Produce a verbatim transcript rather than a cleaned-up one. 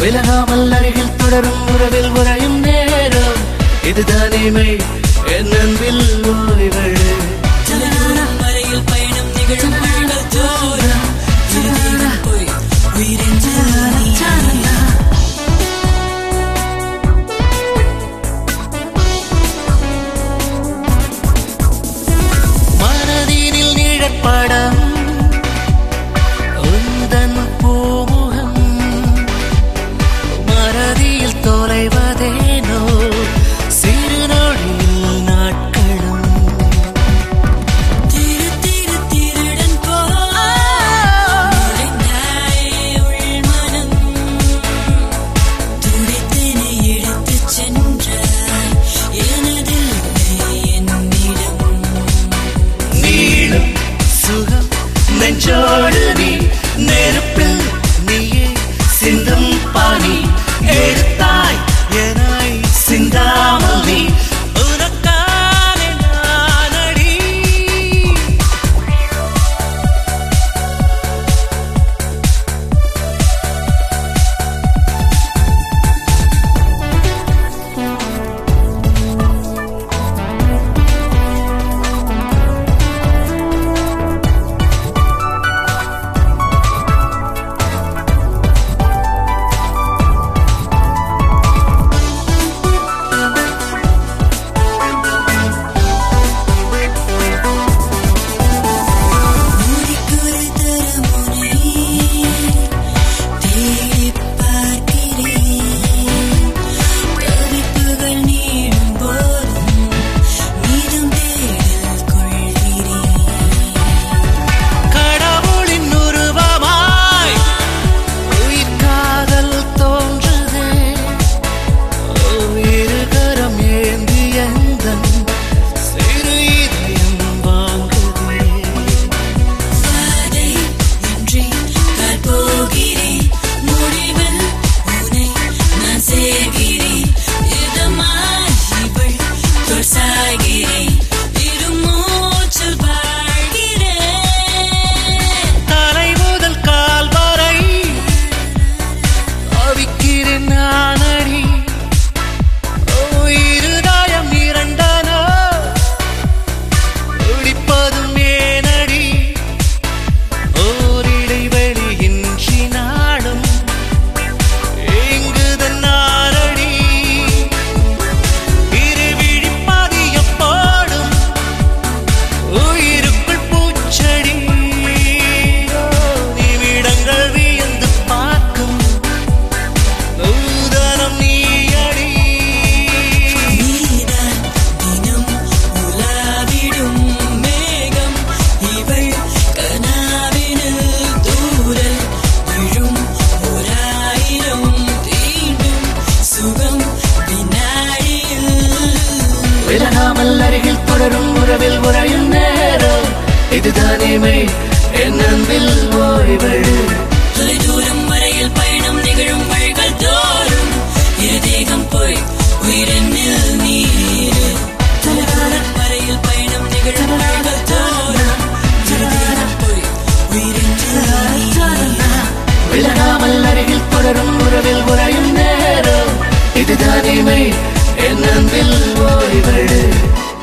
விலகாமல் அருகில் தொடரும் உறவில் உறையும் நேரம் இதுதானே மெய் என் அன்பில் ஓய்வழு மறையில் பயணம் நிகழும் மழங்கள் தோறும் இருதயம் போய் உயிரென்று மனதினில் நிழற்படம் உந்தன் பூமுகம் மறதியில் தொலைவதேனோ சிறு நொடியில் நாட்களும் திரு திரு திருடன் போய் உள்மனம் துடித்தனை எடுத்துச் சென்றாய் எனதில்லை என்னிடம் நீளும் சுகம் நெஞ்சோடு நீ நெருப்பில் நீயே சிந்தும் பாணி எடுத்தாய் எனாய் சிந்தாமல் நீ உனக்கானே நானடி மூடிக்கொரு தரமுனை தேடிப் பார்க்கிறேன் தவிப்புகள் நீளும் போதும் மீதம் தேடல் கொள்கிறேன் கடவுளின் உருவமாய் உயிர் காதல் தோன்றுதே இருகரம் ஏந்தி எந்தன் சிறு இதயம் வாங்குதே பாதை இன்றி கால் போகிறேன் முடிவில் உன்னை நான் சேர்கிறேன் இதமாய் இவள் தோள் சாய்கிறேன் இருமூச்சில் வாழ்கிறேன் தலை முதல் கால் வரை அவிக்கிறேன் நானடி இருதயம் இரண்டனோ துடிப்பதும் ஏனடி ஓரிடைவெளியின்றி நாடும் இங்குதன் நாரடி இருவிழி பதியம் போடும் உயிருக்குள் பூச்செடி நிமிடங்கள் வியந்து பார்க்கும் நூதனம் நீயடி நீதான் தினம் உலாவிடும் மேகம் இவள் கனாவினில் தூரல் விழும் ஓராயிரம் தீண்டும் சுகம் வினாடியில் விலகாமல் அருகில் தொடரும் உறவில் உறையும் நேரம் இதுதானே மெய் என் அன்பில் ஓய்வழு தொலைதூரம் வரையில் பயணம் நிகழும் வழிகள் தோறும் இருதேகம் போய் உயிரெண்ணில் நீரு தொலைதூரம் வரையில் பயணம் நிகழும் வழிகள் தோறும் இருதேகம் போய் உயிரெண்ணில் நீரு விலகாமல் அருகில் தொடரும் உறவில் உறையும் நேரம் இதுதானே மெய் என் அன்பில் ஓய்வழு